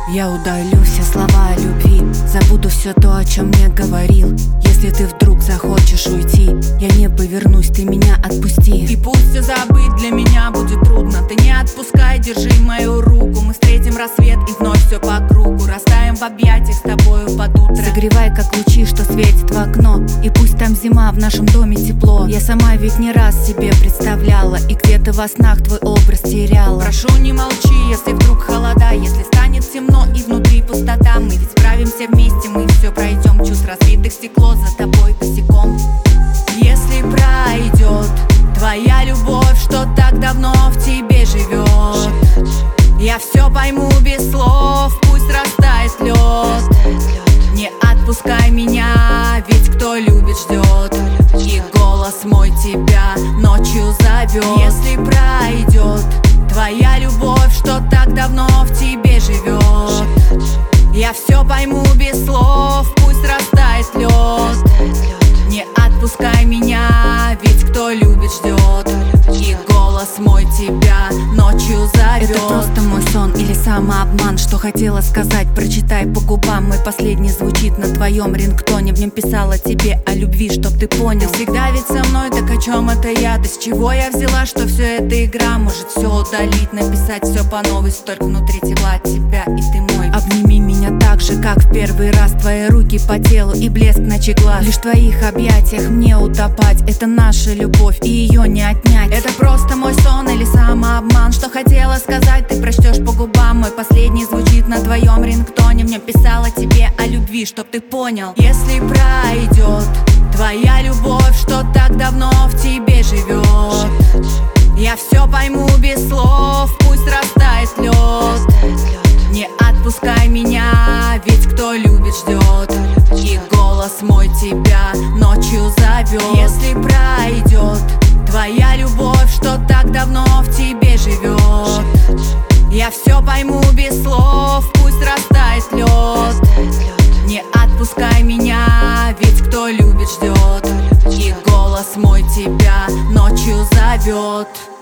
Я удалю все слова о любви, забуду все то, о чем мне говорил. Если ты вдруг захочешь уйти, я не повернусь, ты меня отпусти. И пусть все забыть для меня будет трудно, ты не отпускай, держи мою руку. Мы встретим рассвет и вновь все по кругу, растаем в объятиях с тобою под утро. Согревай, как лучи, что светит в окно, и пусть там зима, в нашем доме тепло. Я сама ведь не раз себе представляла, и где-то во снах твой образ теряла. Прошу, не молчи, если вдруг холода, если станет темно и внутри пустота. Мы ведь справимся вместе, мы все пройдем. Чувств разбитых стекло за тобой босиком. Если пройдет твоя любовь, что так давно в тебе живет, я все пойму без слов, пусть растает лед. Не отпускай меня, ведь кто любит, ждет. И голос мой тебя ночью зовет. Если пройдет твоя любовь, что так давно в тебе живет, я все пойму без слов, пусть растает лед. Не отпускай меня, ведь кто любит, ждет. И голос мой тебя ночью зовет. Это просто мой сон или самообман? Что хотела сказать, прочитай по губам. Мой последний звучит на твоем рингтоне. В нем писала тебе о любви, чтоб ты понял. Ты всегда ведь со мной, так о чем это я? Да с чего я взяла, что все это игра? Может все удалить, написать все по новой, столько внутри тепла от тебя, и ты мой. Обними меня так же, как в первый раз. Твои руки по телу и блеск ночи глаз. Лишь в твоих объятиях мне утопать. Это наша любовь, и ее не отнять. Это просто мой сон или самообман? Что хотела сказать, ты прочтешь по губам. Мой последний звучит на твоем рингтоне. В нем писала тебе о любви, чтоб ты понял. Если пройдет твоя любовь, что так давно в тебе живет, я все пойму без слов, пусть растает лед. Не отпускай меня, ведь кто любит, ждет. И голос мой тебя ночью зовет. Если пройдет твоя любовь, что так давно в тебе живет, я все пойму без слов, пусть растает лед. Не отпускай меня, ведь кто любит, ждет. И голос мой тебя ночью зовет.